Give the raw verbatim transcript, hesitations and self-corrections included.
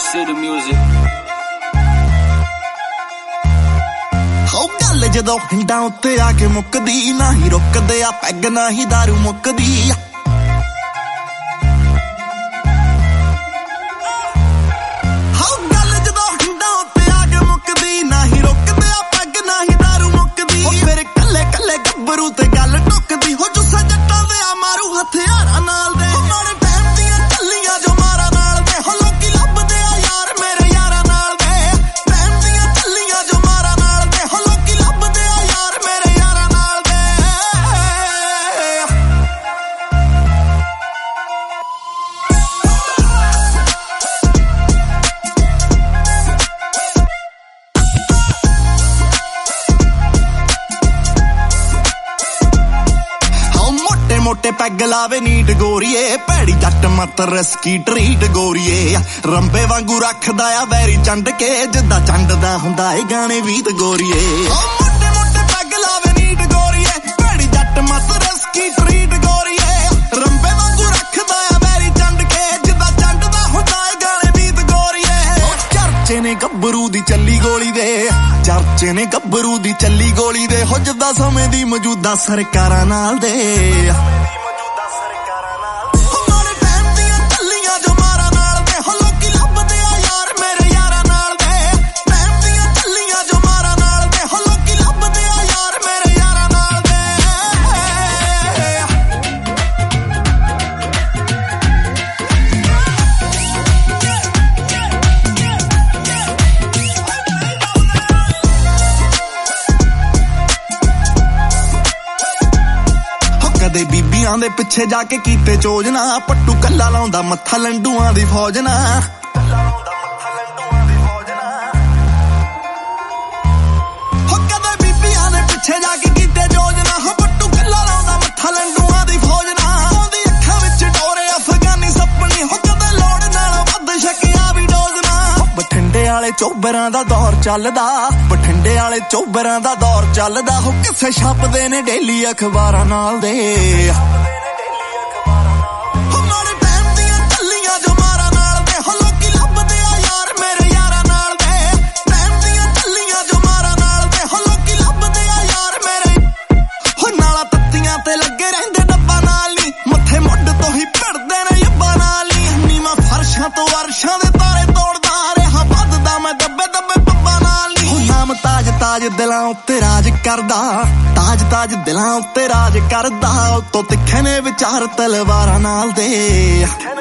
City music. ਹੋ ਗੱਲ ਜਦੋਂ ਹਿੰਡਾਂ ਉੱਤੇ ਆ ਕੇ ਮੁੱਕਦੀ ਨਾ ਹੀ ਰੁਕਦੇ ਆ ਪੈਗ ਨਾ ਹੀ ਦਾਰੂ ਮੁੱਕਦੀ ਆ ਹੋ ਗੱਲ ਜਦੋਂ ਹਿੰਡਾਂ ਉੱਤੇ ਆ ਕੇ ਮੁੱਕਦੀ ਨਾ ਹੀ ਰੁਕਦੇ ਆ ਪੈਗ ਨਾ ਹੀ ਦਾਰੂ ਮੁੱਕਦੀ ਹੋ ਫਿਰ ਕੱਲੇ ਕੱਲੇ ਗੱਭਰੂ ਤੇ ਗੱਲ ਟੁੱਕਦੀ ਹੋ ਜੁੱਸਾ ਜੱਟਾਂ ਦੇ ਆ ਮਾਰੂ ਹਥਿਆਰਾਂ ਨਾਲ ਦੇ ਮਾੜੇ ਟਾਈਮ ਦੀਆਂ ਚੱਲੀਆਂ ਜੋ ਮਾਰਾ ਨਾਲ ਦੇ ਹੋ ਲੋਕੀ ਲੱਭਦੇ ਆ ਯਾਰ ਮੇਰੇ ਯਾਰਾਂ ਨਾਲ ਦੇ ਟਾਈਮ ਦੀਆਂ ਚੱਲੀਆਂ ਜੋ ਮਾਰਾ ਨਾਲ ਦੇ ਹੋ ਲੋਕੀ ਲੱਭਦੇ ਆ ਯਾਰ ਮੇਰੇ ਯਾਰਾਂ ਨਾਲ ਦੇ ਮੋਟੇ ਪੈਗ ਲਾਵੇ ਨੀਟ ਗੋਰੀਏ ਭੈੜੀ ਜੱਟ ਮਤ ਰਸਕੀ ਟਰੀਟ ਗੋਰੀਏ ਰੰਬੇ ਵਾਂਗੂ ਰੱਖਦਾ ਆ ਵੈਰੀ ਚੰਡ ਕੇ ਜਿੱਦਾਂ ਚੰਡਦਾ ਹੁੰਦਾ ਏ ਗਾਣੇ ਵੀਤ ਗੋਰੀਏ ਮੋਟੇ ਮੋਟੇ ਪੈਗ ਲਾਵੇ ਨੀਟ ਗੋਰੀਏ ਭੈੜੀ ਜੱਟ ਮਤ ਰਸਕੀ ਟਰੀਟ ਗੋਰੀਏ ਰੰਬੇ ਵਾਂਗੂ ਰੱਖਦਾ ਆ ਵੈਰੀ ਚੰਡ ਕੇ ਜਿੱਦਾਂ ਚੰਡਦਾ ਹੁੰਦਾ ਏ ਗਾਣੇ ਵੀਤ ਗੋਰੀਏ ਚਰਚੇ ਨੇ ਗੱਭਰੂ ਦੀ ਚੱਲੀ ਗੋਲੀ ਦੇ ਚਰਚੇ ਨੇ ਗੱਭਰੂ ਦੀ ਚੱਲੀ ਗੋਲੀ ਦੇ ਹੋ ਜਿੱਦਾਂ ਸਮੇਂ ਦੀ ਮੌਜੂਦਾ ਸਰਕਾਰਾਂ ਨਾਲ ਦੇ ਕਦੇ ਬੀਬੀਆਂ ਦੇ ਪਿੱਛੇ ਜਾ ਕੇ ਕੀਤੇ ਚੋਜਨਾ ਪੱਟੂ ਕੱਲਾ ਲਾਉਂਦਾ ਮੱਥਾ ਲੰਡੂਆਂ ਦੀ ਫੌਜ ਨਾ ਹੋ ਕਦੇ ਬੀਬੀਆਂ ਦੇ ਪਿੱਛੇ ਜਾ ਕੇ ਕੀਤੇ ਚੋਜਨਾ ਹੋ ਪੱਟੂ ਕੱਲਾ ਲਾਉਂਦਾ ਮੱਥਾ ਲੰਡੂਆਂ ਦੀ ਫੌਜ ਨਾ ਉਹਦੀ ਅੱਖਾਂ ਵਿੱਚ ਡੋਰੇ ਅਫਗਾਨੀ ਸੱਪਣੀ ਹੋ ਕਦੇ ਲੋੜ ਨਾਲ ਵੱਧ ਸ਼ੱਕਿਆ ਵੀ ਡੋਜ਼ ਨਾ ਬਠਿੰਡੇ ਵਾਲੇ ਚੋਬਰਾਂ ਦਾ ਦੌਰ ਚੱਲਦਾ ਬਠਿੰਡੇ ਵਾਲੇ ਚੋਬਰਾਂ ਦਾ ਦੌਰ ਚੱਲਦਾ ਹੋ ਕਿਸੇ ਛਾਪਦੇ ਨੇ ਡੇਲੀ ਅਖਬਾਰਾਂ ਨਾਲ ਦੇ ਤੋਂ ਅਰਸ਼ਾਂ ਦੇ ਤਾਰੇ ਤੋੜਦਾ ਰਿਹਾ ਵੱਧਦਾ ਮੈਂ ਦੱਬੇ ਦੱਬੇ ਪੱਬਾਂ ਨਾਲ ਨੀ ਨਾਮ ਤਾਜ ਤਾਜ ਦਿਲਾਂ ਉੱਤੇ ਰਾਜ ਕਰਦਾ ਤਾਜ ਤਾਜ ਦਿਲਾਂ ਉੱਤੇ ਰਾਜ ਕਰਦਾ ਉਤੋਂ ਤਿੱਖੇ ਨੇ ਵਿਚਾਰ ਤਲਵਾਰਾਂ ਨਾਲ ਦੇ